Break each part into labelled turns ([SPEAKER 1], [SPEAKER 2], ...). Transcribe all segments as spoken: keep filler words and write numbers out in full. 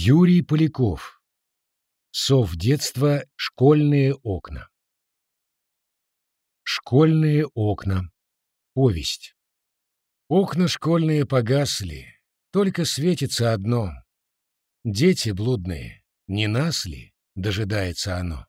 [SPEAKER 1] Юрий Поляков. Сов детства. Школьные окна. Школьные окна. Повесть. Окна школьные погасли, только светится одно. Дети блудные, не нас ли дожидается оно?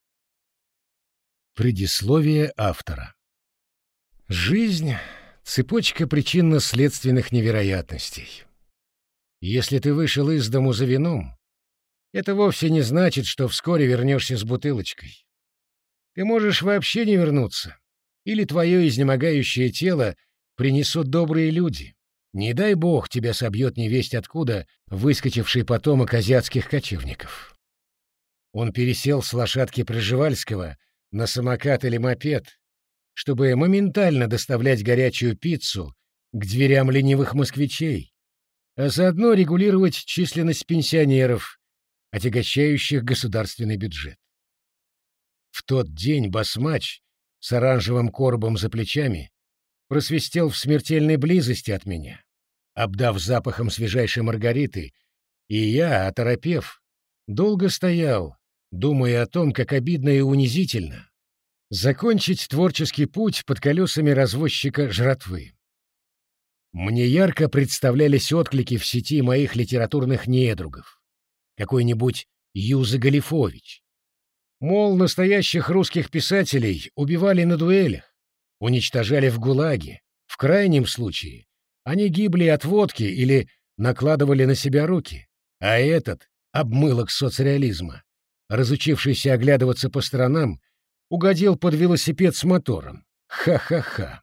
[SPEAKER 1] Предисловие автора. Жизнь — цепочка причинно-следственных невероятностей. Если ты вышел из дому за вином, это вовсе не значит, что вскоре вернешься с бутылочкой. Ты можешь вообще не вернуться, или твое изнемогающее тело принесут добрые люди. Не дай бог тебя собьет невесть откуда выскочивший потомок азиатских кочевников. Он пересел с лошадки Пржевальского на самокат или мопед, чтобы моментально доставлять горячую пиццу к дверям ленивых москвичей, а заодно регулировать численность пенсионеров, отягощающих государственный бюджет. В тот день басмач с оранжевым коробом за плечами просвистел в смертельной близости от меня, обдав запахом свежайшей маргариты, и я, оторопев, долго стоял, думая о том, как обидно и унизительно закончить творческий путь под колесами развозчика жратвы. Мне ярко представлялись отклики в сети моих литературных недругов. Какой-нибудь Юза Галифович. Мол, настоящих русских писателей убивали на дуэлях, уничтожали в ГУЛАГе. В крайнем случае они гибли от водки или накладывали на себя руки. А этот обмылок соцреализма, разучившийся оглядываться по сторонам, угодил под велосипед с мотором. Ха-ха-ха.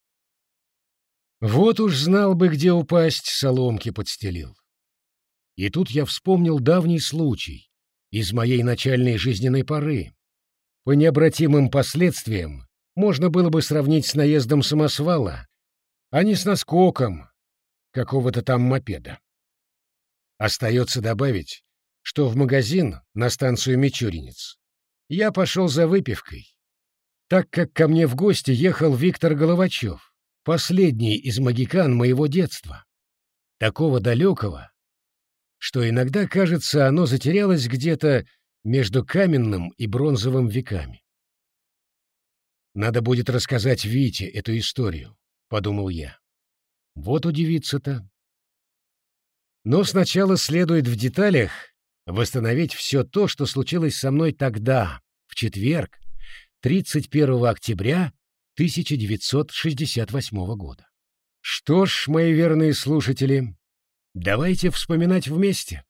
[SPEAKER 1] Вот уж знал бы, где упасть, соломки подстелил. И тут я вспомнил давний случай из моей начальной жизненной поры. По необратимым последствиям можно было бы сравнить с наездом самосвала, а не с наскоком какого-то там мопеда. Остается добавить, что в магазин на станцию Мичуринец я пошел за выпивкой, так как ко мне в гости ехал Виктор Головачев, последний из могикан моего детства, такого далекого, что иногда, кажется, оно затерялось где-то между каменным и бронзовым веками. «Надо будет рассказать Вите эту историю», — подумал я. Вот удивиться-то. Но сначала следует в деталях восстановить все то, что случилось со мной тогда, в четверг, тридцать первого октября тысяча девятьсот шестьдесят восьмого года. Что ж, мои верные слушатели, давайте вспоминать вместе.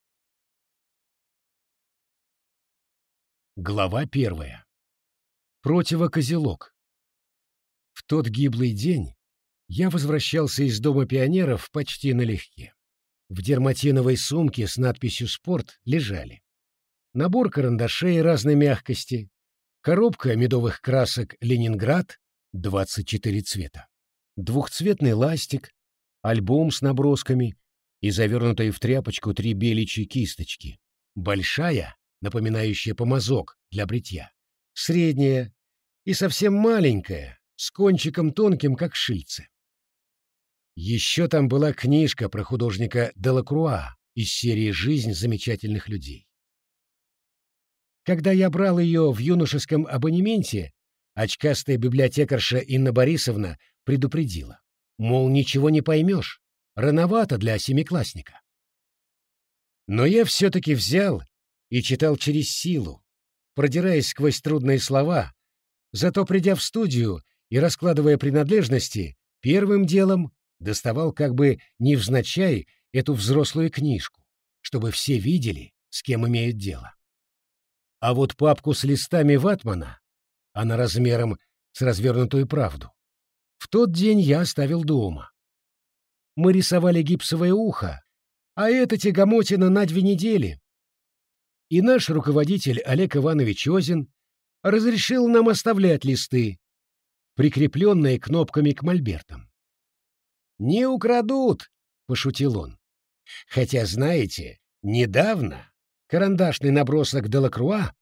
[SPEAKER 1] Глава первая. Противокозелок. В тот гиблый день я возвращался из Дома пионеров почти налегке. В дерматиновой сумке с надписью «Спорт» лежали набор карандашей разной мягкости, коробка медовых красок «Ленинград», двадцать четыре цвета, двухцветный ластик, альбом с набросками и завернутые в тряпочку три беличьи кисточки, большая, напоминающая помазок для бритья, средняя и совсем маленькая, с кончиком тонким, как шильце. Еще там была книжка про художника Делакруа из серии «Жизнь замечательных людей». Когда я брал ее в юношеском абонементе, очкастая библиотекарша Инна Борисовна предупредила, мол, ничего не поймешь, рановато для семиклассника. Но я все-таки взял и читал через силу, продираясь сквозь трудные слова, зато, придя в студию и раскладывая принадлежности, первым делом доставал как бы невзначай эту взрослую книжку, чтобы все видели, с кем имеют дело. А вот папку с листами ватмана, она размером с развернутую правду, в тот день я оставил дома. Мы рисовали гипсовое ухо, а это тягомотина на две недели. И наш руководитель Олег Иванович Озин разрешил нам оставлять листы, прикрепленные кнопками к мольбертам. «Не украдут», — пошутил он. «Хотя, знаете, недавно карандашный набросок Делакруа...»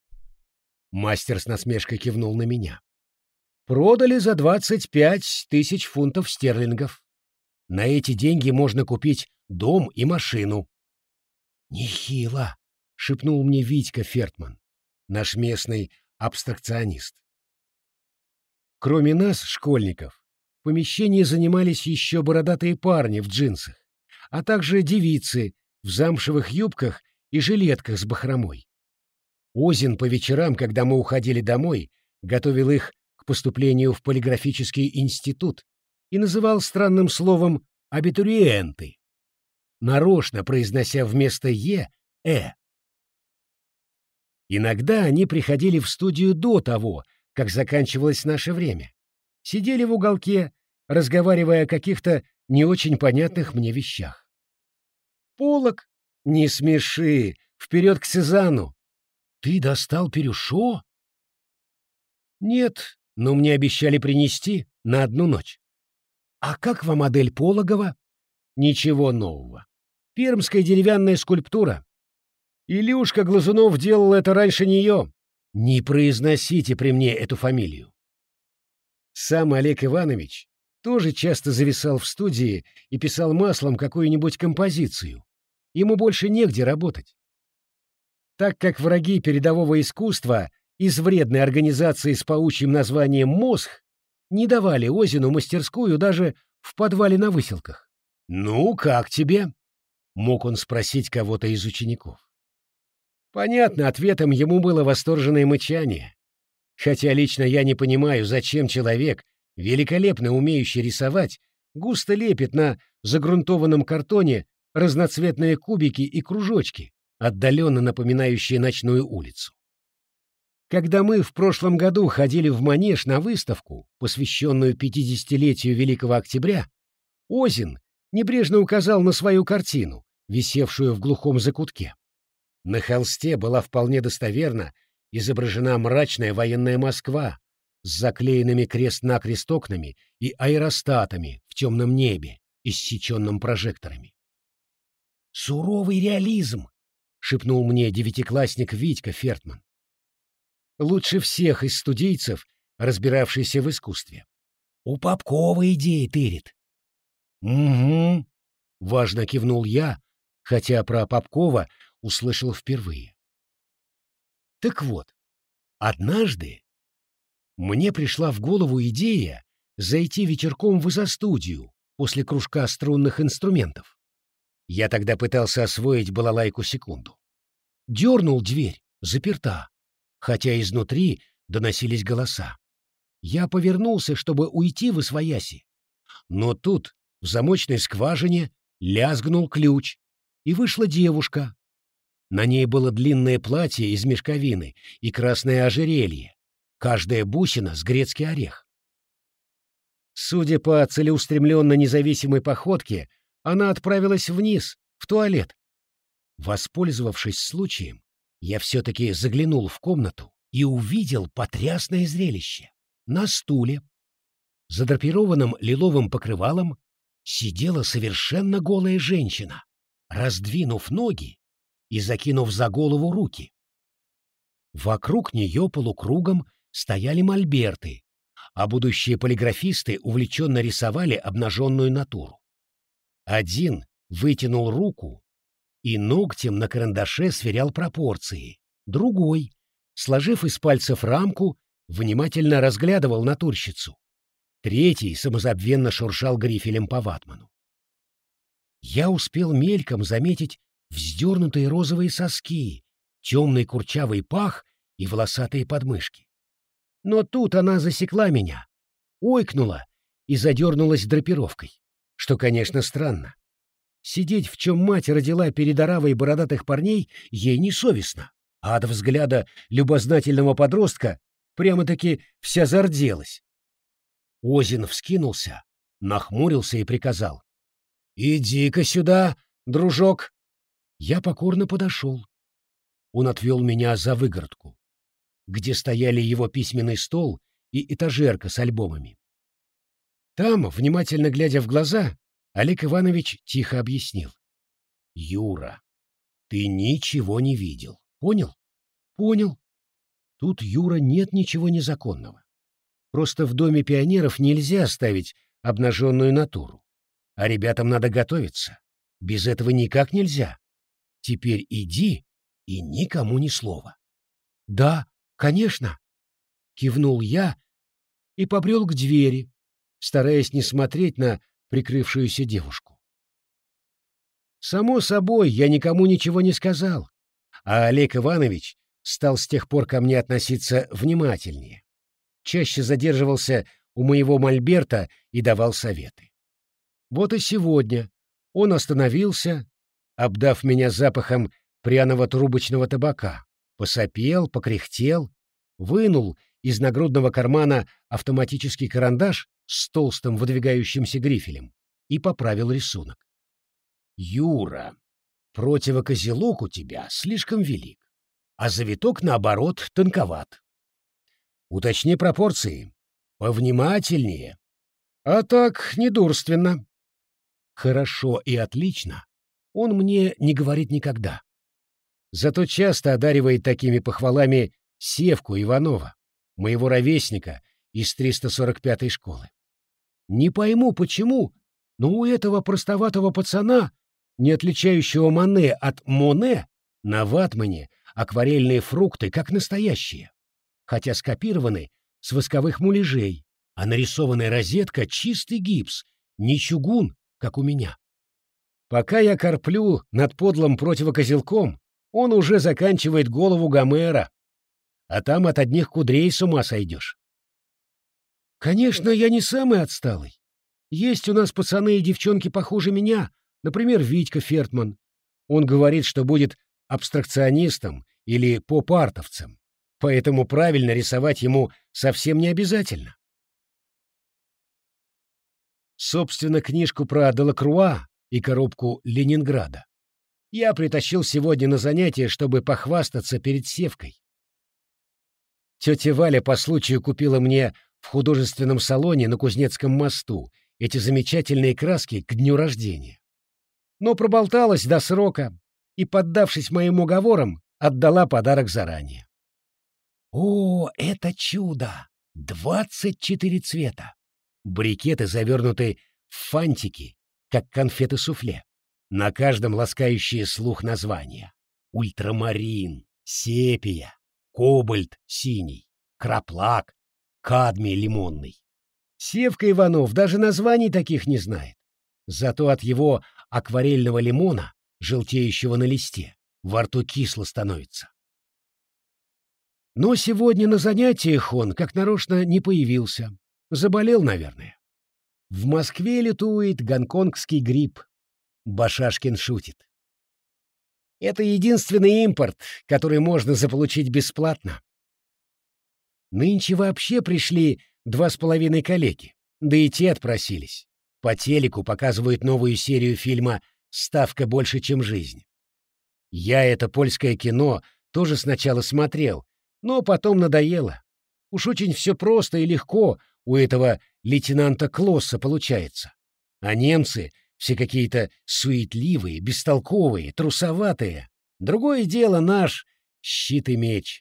[SPEAKER 1] Мастер с насмешкой кивнул на меня. «Продали за двадцать пять тысяч фунтов стерлингов. На эти деньги можно купить дом и машину». Нехило, шепнул мне Витька Фертман, наш местный абстракционист. Кроме нас, школьников, в помещении занимались еще бородатые парни в джинсах, а также девицы в замшевых юбках и жилетках с бахромой. Озин по вечерам, когда мы уходили домой, готовил их к поступлению в полиграфический институт и называл странным словом «абитуриенты», нарочно произнося вместо «е» «э». Иногда они приходили в студию до того, как заканчивалось наше время. Сидели в уголке, разговаривая о каких-то не очень понятных мне вещах. «Полок, не смеши, вперед к Сезанну! Ты достал Перюшо?» «Нет, но мне обещали принести на одну ночь». «А как вам модель Пологова?» «Ничего нового. Пермская деревянная скульптура. Илюшка Глазунов делал это раньше нее. Не произносите при мне эту фамилию». Сам Олег Иванович тоже часто зависал в студии и писал маслом какую-нибудь композицию. Ему больше негде работать. Так как враги передового искусства из вредной организации с паучьим названием «Мозг» не давали Озину мастерскую даже в подвале на Выселках. «Ну, как тебе?» — мог он спросить кого-то из учеников. Понятно, ответом ему было восторженное мычание. Хотя лично я не понимаю, зачем человек, великолепно умеющий рисовать, густо лепит на загрунтованном картоне разноцветные кубики и кружочки, отдаленно напоминающие ночную улицу. Когда мы в прошлом году ходили в Манеж на выставку, посвященную пятидесятилетию Великого Октября, Озин небрежно указал на свою картину, висевшую в глухом закутке. На холсте была вполне достоверно изображена мрачная военная Москва с заклеенными крест-накрест окнами и аэростатами в темном небе, иссеченном прожекторами. «Суровый реализм!» — шепнул мне девятиклассник Витька Фертман. Лучше всех из студийцев, разбиравшийся в искусстве. «У Попкова идеи тырит». «Угу», — важно кивнул я, хотя про Попкова услышал впервые. Так вот, однажды мне пришла в голову идея зайти вечерком в изо-студию после кружка струнных инструментов. Я тогда пытался освоить балалайку-секунду. Дернул дверь, заперта, хотя изнутри доносились голоса. Я повернулся, чтобы уйти в освояси, но тут в замочной скважине лязгнул ключ, и вышла девушка. На ней было длинное платье из мешковины и красное ожерелье, каждая бусина с грецкий орех. Судя по целеустремленно независимой походке, она отправилась вниз, в туалет. Воспользовавшись случаем, я все-таки заглянул в комнату и увидел потрясное зрелище. На стуле, задрапированном лиловым покрывалом, сидела совершенно голая женщина, раздвинув ноги и закинув за голову руки. Вокруг нее полукругом стояли мольберты, а будущие полиграфисты увлеченно рисовали обнаженную натуру. Один вытянул руку и ногтем на карандаше сверял пропорции, другой, сложив из пальцев рамку, внимательно разглядывал натурщицу, третий самозабвенно шуршал грифелем по ватману. Я успел мельком заметить вздернутые розовые соски, темный курчавый пах и волосатые подмышки. Но тут она засекла меня, ойкнула и задернулась драпировкой, что, конечно, странно. Сидеть, в чем мать родила перед оравой бородатых парней, ей не совестно, а от взгляда любознательного подростка прямо-таки вся зарделась. Озин вскинулся, нахмурился и приказал: «Иди-ка сюда, дружок!» Я покорно подошел. Он отвел меня за выгородку, где стояли его письменный стол и этажерка с альбомами. Там, внимательно глядя в глаза, Олег Иванович тихо объяснил: «Юра, ты ничего не видел. Понял?» «Понял. Тут, Юра, нет ничего незаконного. Просто в Доме пионеров нельзя ставить обнаженную натуру. А ребятам надо готовиться. Без этого никак нельзя. Теперь иди и никому ни слова. Да, конечно, кивнул я и побрел к двери, стараясь не смотреть на прикрывшуюся девушку. Само собой, я никому ничего не сказал, а Олег Иванович стал с тех пор ко мне относиться внимательнее. Чаще задерживался у моего мольберта и давал советы. Вот и сегодня он остановился, обдав меня запахом пряного трубочного табака, посопел, покряхтел, вынул из нагрудного кармана автоматический карандаш с толстым выдвигающимся грифелем и поправил рисунок. «Юра, противокозелок у тебя слишком велик, а завиток, наоборот, тонковат. Уточни пропорции, повнимательнее. А так, недурственно». Хорошо и отлично он мне не говорит никогда. Зато часто одаривает такими похвалами Севку Иванова, моего ровесника из триста сорок пятой школы. Не пойму, почему, но у этого простоватого пацана, не отличающего Мане от Моне, на ватмане акварельные фрукты как настоящие, хотя скопированы с восковых муляжей, а нарисованная розетка — чистый гипс, не чугун, как у меня. Пока я корплю над подлым противокозелком, он уже заканчивает голову Гомера, а там от одних кудрей с ума сойдешь. Конечно, я не самый отсталый. Есть у нас пацаны и девчонки похуже меня, например, Витька Фертман. Он говорит, что будет абстракционистом или поп-артовцем, поэтому правильно рисовать ему совсем не обязательно. Собственно, книжку про Делакруа и коробку Ленинграда я притащил сегодня на занятие, чтобы похвастаться перед Севкой. Тетя Валя по случаю купила мне в художественном салоне на Кузнецком мосту эти замечательные краски к дню рождения. Но проболталась до срока и, поддавшись моим уговорам, отдала подарок заранее. О, это чудо! Двадцать четыре цвета! Брикеты завернуты в фантики, как конфеты-суфле. На каждом ласкающие слух названия: ультрамарин, сепия, кобальт синий, краплак, кадмий лимонный. Севка Иванов даже названий таких не знает. Зато от его акварельного лимона, желтеющего на листе, во рту кисло становится. Но сегодня на занятиях он, как нарочно, не появился. Заболел, наверное. В Москве лютует гонконгский грипп. Башашкин шутит. Это единственный импорт, который можно заполучить бесплатно. Нынче вообще пришли два с половиной коллеги, да и те отпросились. По телеку показывают новую серию фильма «Ставка больше, чем жизнь». Я это польское кино тоже сначала смотрел, но потом надоело. Уж очень все просто и легко у этого лейтенанта Клосса получается. А немцы все какие-то суетливые, бестолковые, трусоватые. Другое дело наш щит и меч.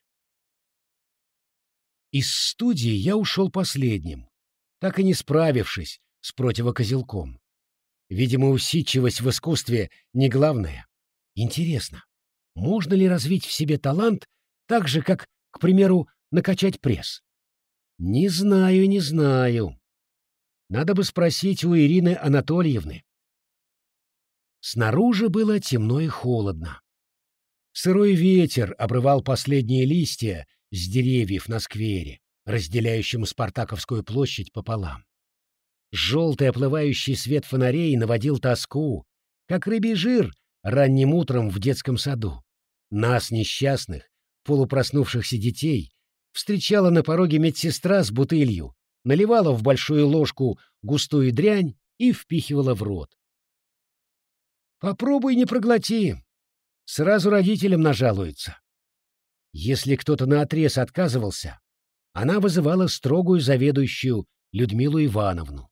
[SPEAKER 1] Из студии я ушел последним, так и не справившись с противокозелком. Видимо, усидчивость в искусстве не главное. Интересно, можно ли развить в себе талант так же, как, к примеру, накачать пресс? Не знаю, не знаю. Надо бы спросить у Ирины Анатольевны. Снаружи было темно и холодно. Сырой ветер обрывал последние листья с деревьев на сквере, разделяющем Спартаковскую площадь пополам. Желтый оплывающий свет фонарей наводил тоску, как рыбий жир ранним утром в детском саду. Нас, несчастных, полупроснувшихся детей, встречала на пороге медсестра с бутылью, наливала в большую ложку густую дрянь и впихивала в рот. Попробуй не проглоти, сразу родителям нажалуются. Если кто-то наотрез отказывался, она вызывала строгую заведующую Людмилу Ивановну.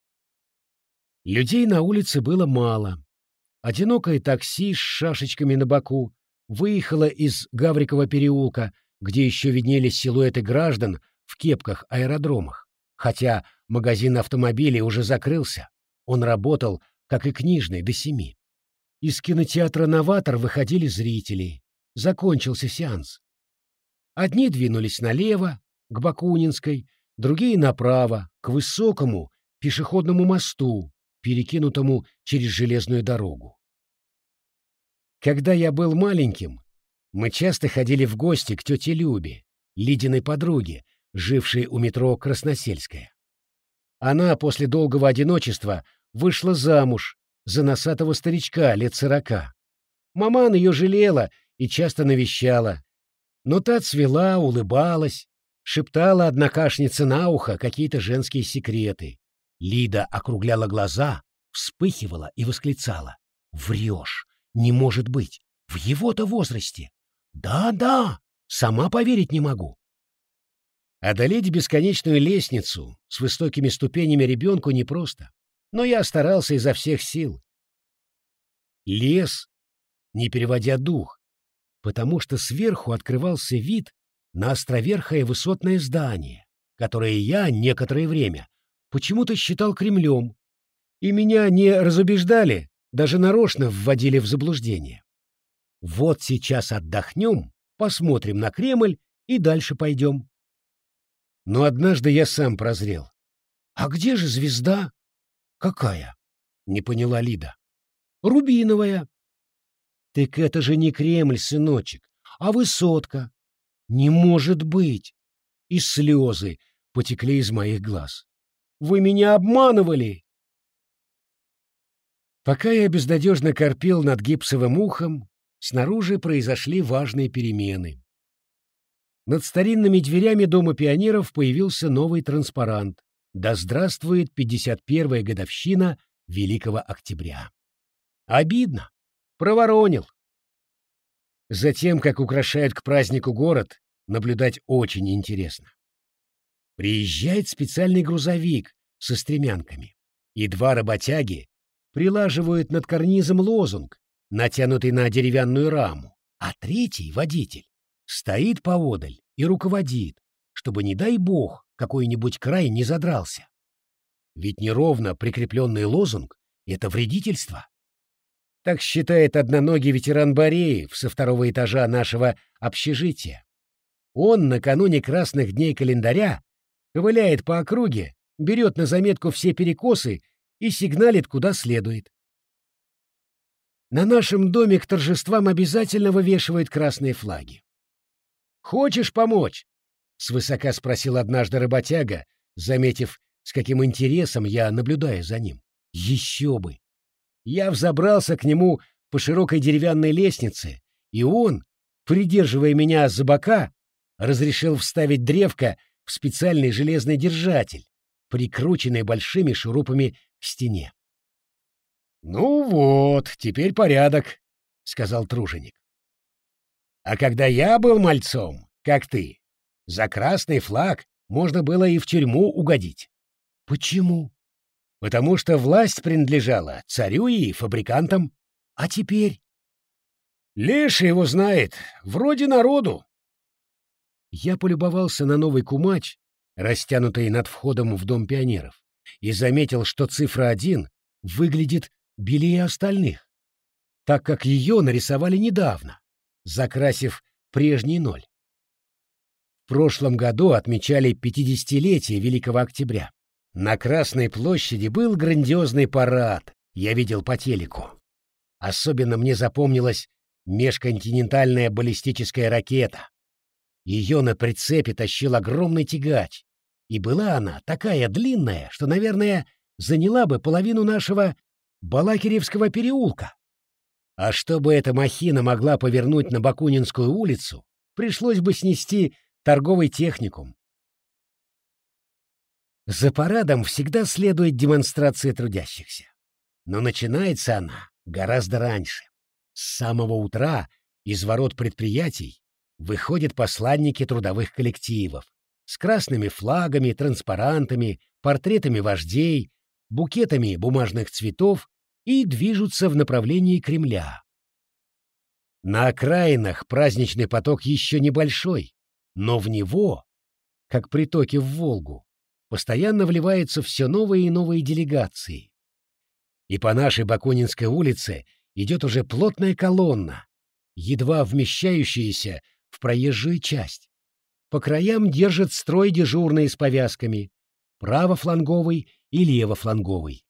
[SPEAKER 1] Людей на улице было мало. Одинокое такси с шашечками на боку выехало из Гаврикова переулка, где еще виднелись силуэты граждан в кепках-аэродромах, хотя магазин автомобилей уже закрылся, он работал, как и книжный, до семи. из кинотеатра «Новатор» выходили зрители. Закончился сеанс. Одни двинулись налево, к Бакунинской, другие направо, к высокому пешеходному мосту, перекинутому через железную дорогу. Когда я был маленьким, мы часто ходили в гости к тете Любе, Лидиной подруге, жившей у метро Красносельская. Она после долгого одиночества вышла замуж за носатого старичка лет сорока. Маман ее жалела и часто навещала, но та цвела, улыбалась, шептала однокашнице на ухо какие-то женские секреты. Лида округляла глаза, вспыхивала и восклицала: «Врешь! Не может быть! В его-то возрасте! Да-да! Сама поверить не могу!» Одолеть бесконечную лестницу с высокими ступенями ребенку непросто, но я старался изо всех сил. Лез, не переводя дух, потому что сверху открывался вид на островерхое высотное здание, которое я некоторое время почему-то считал Кремлем, и меня не разубеждали, даже нарочно вводили в заблуждение. Вот сейчас отдохнем, посмотрим на Кремль и дальше пойдем. Но однажды я сам прозрел. «А где же звезда?» «Какая?» — не поняла Лида. «Рубиновая». «Так это же не Кремль, сыночек, а высотка». «Не может быть!» И слезы потекли из моих глаз. «Вы меня обманывали!» Пока я безнадежно корпел над гипсовым ухом, снаружи произошли важные перемены. Над старинными дверями Дома пионеров появился новый транспарант: «Да здравствует пятьдесят первая годовщина Великого Октября». Обидно. Проворонил. Затем, как украшают к празднику город, наблюдать очень интересно. Приезжает специальный грузовик со стремянками, и два работяги прилаживают над карнизом лозунг, натянутый на деревянную раму, а третий, водитель, стоит поодаль и руководит, чтобы, не дай бог, какой-нибудь край не задрался. Ведь неровно прикрепленный лозунг — это вредительство. Так считает одноногий ветеран Бореев со второго этажа нашего общежития. Он накануне красных дней календаря ковыляет по округе, берет на заметку все перекосы и сигналит куда следует. На нашем доме к торжествам обязательно вывешивают красные флаги. «Хочешь помочь?» — свысока спросил однажды работяга, заметив, с каким интересом я наблюдаю за ним. Еще бы! Я взобрался к нему по широкой деревянной лестнице, и он, придерживая меня за бока, разрешил вставить древко в специальный железный держатель, прикрученный большими шурупами к стене. «Ну вот, теперь порядок», — сказал труженик. «А когда я был мальцом, как ты, за красный флаг можно было и в тюрьму угодить». «Почему?» «Потому что власть принадлежала царю и фабрикантам. А теперь?» «Леший его знает, вроде народу». Я полюбовался на новый кумач, растянутый над входом в Дом пионеров, и заметил, что цифра один выглядит белее остальных, так как ее нарисовали недавно, закрасив прежний ноль. В прошлом году отмечали пятидесятилетие Великого Октября. На Красной площади был грандиозный парад, я видел по телеку. Особенно мне запомнилась межконтинентальная баллистическая ракета. Ее на прицепе тащил огромный тягач, и была она такая длинная, что, наверное, заняла бы половину нашего Балакиревского переулка. А чтобы эта махина могла повернуть на Бакунинскую улицу, пришлось бы снести торговый техникум. За парадом всегда следует демонстрация трудящихся. Но начинается она гораздо раньше. С самого утра из ворот предприятий выходят посланники трудовых коллективов с красными флагами, транспарантами, портретами вождей, букетами бумажных цветов и движутся в направлении Кремля. На окраинах праздничный поток еще небольшой, но в него, как притоки в Волгу, постоянно вливаются все новые и новые делегации. И по нашей Бакунинской улице идет уже плотная колонна, едва вмещающаяся в проезжую часть. По краям держат строй дежурные с повязками, правофланговый и левофланговый.